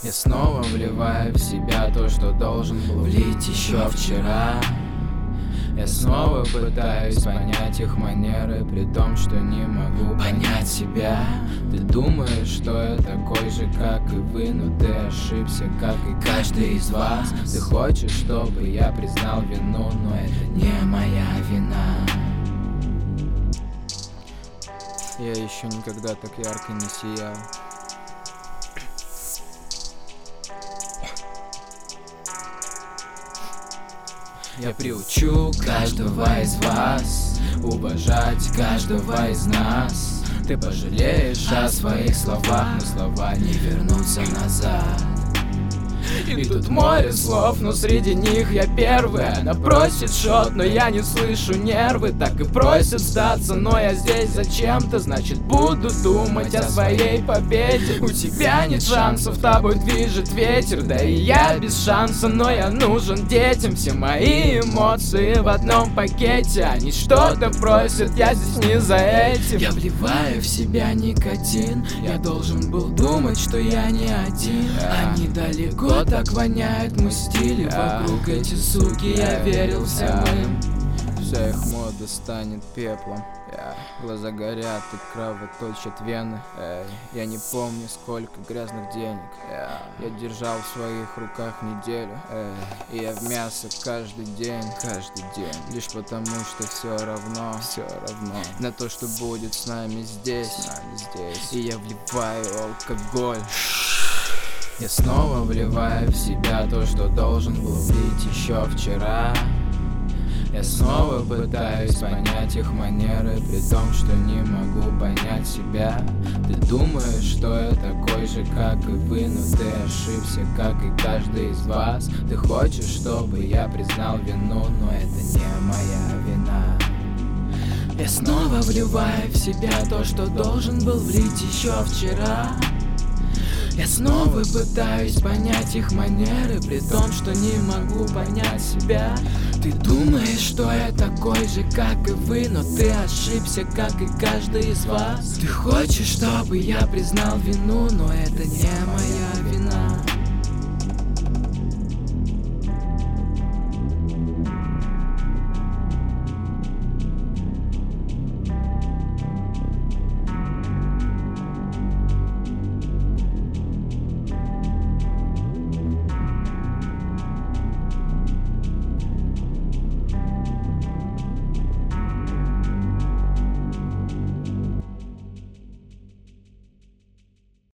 Я снова вливаю в себя то, что должен был влить еще вчера. Я снова пытаюсь понять их манеры, при том, что не могу понять себя. Ты думаешь, что я такой же, как и вы, но ты ошибся, как и каждый из вас. Ты хочешь, чтобы я признал вину, но это не моя вина. Я еще никогда так ярко не сиял. Я приучу каждого из вас уважать каждого из нас. Ты пожалеешь о своих словах, но слова не вернутся назад. И тут море слов, но среди них я первый. Она просит шот, но я не слышу нервы. Так и просит сдаться, но я здесь зачем-то. Значит, буду думать о своей победе. У тебя нет шансов, тобой движет ветер. Да и я без шанса, но я нужен детям. Все мои эмоции в одном пакете. Они что-то просят, я здесь не за этим. Я вливаю в себя никотин. Я должен был думать, что я не один. Они далеко так воняет мой стиль, и вокруг эти суки я верил всем им. Вся их мода станет пеплом. Глаза горят и кровоточат вены. Я не помню, сколько грязных денег я держал в своих руках неделю. И я в мясо каждый день. Лишь потому, что все равно на то, что будет с нами здесь. И я вливаю алкоголь. Я снова вливаю в себя то, что должен был влить еще вчера. Я снова пытаюсь понять их манеры, при том, что не могу понять себя. Ты думаешь, что я такой же, как и вы, но ты ошибся, как и каждый из вас. Ты хочешь, чтобы я признал вину, но это не моя вина. Я снова вливаю в себя то, что должен был влить еще вчера. Я снова пытаюсь понять их манеры, при том, что не могу понять себя. Ты думаешь, что я такой же, как и вы, но ты ошибся, как и каждый из вас. Ты хочешь, чтобы я признал вину, но это не моя вина.